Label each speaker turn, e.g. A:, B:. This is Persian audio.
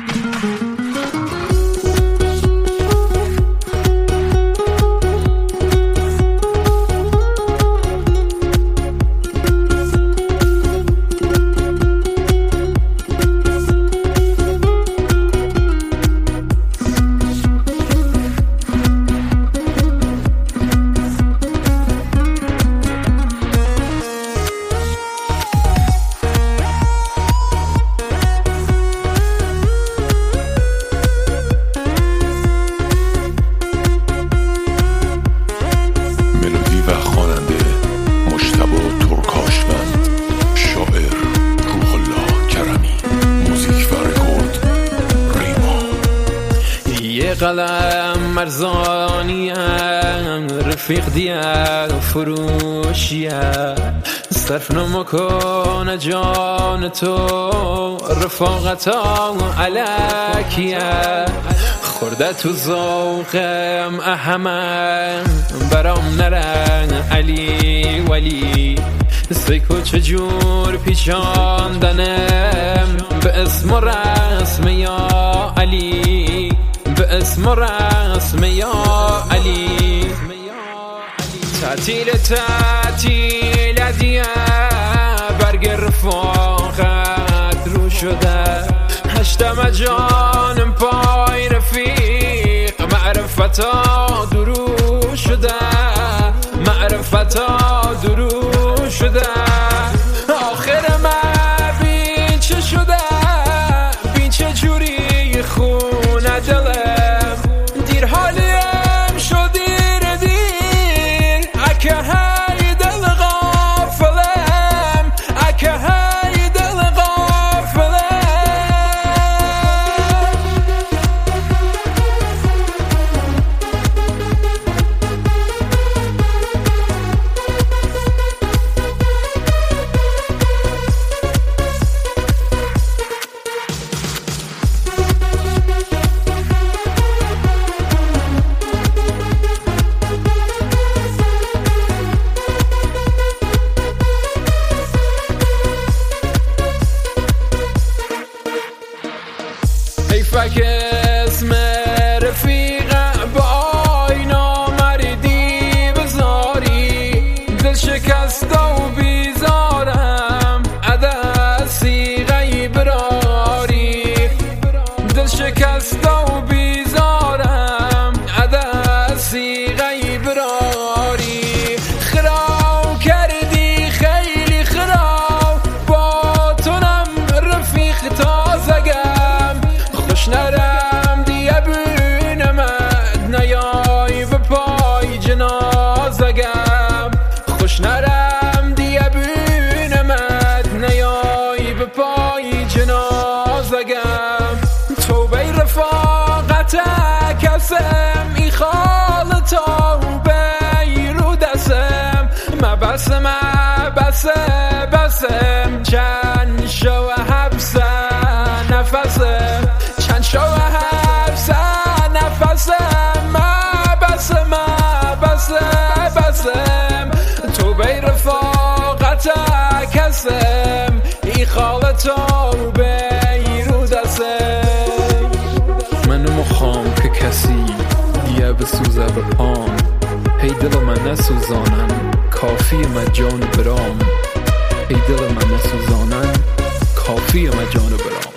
A: قلم مرزانیه رفیق دیه فروشیه صرف نمکن جان تو رفاقتا علکیه خورده تو ذوقم احمد برام نرن علی ولی سیکو چجور پیچاندنم به اسم و رسم یا علی به اسم و رسم یا علی تعطیل دیه برگ رفاقت رو شده هشتم جانم پای رفیق معرفتا درو شده معرفتا درو شده آخر من بین چه شده بین چه جوری خونه دلم دیر حالیم شد دیر اکه های دل غافلم اکه های دل غافلم حیفک اسم رفیق با آینا مردی بزاری دل شکست و بیزارم عدسی غیب راری دل شکست و بیزارم عدسی غیب راری خراب کردی خیلی خراب با تونم رفیق تازگم خوش نرم دیه بینمد نیای به پای جنازگم خوش نرم دیه بینمد نیای به پای جنازگم توبه رفاقت کسم ای خال توبه رو دستم مبسم بسم چند شو حبسه نفسم چند شو حبسه نفسم بسم توبه رفاقت کسم ای خال توبه رو دستم من مخوام که کسی دیگه بسوزه به پام هی دل من نسوزانن کافی من جان برام ای دل من نسوزانن کافی من جان برام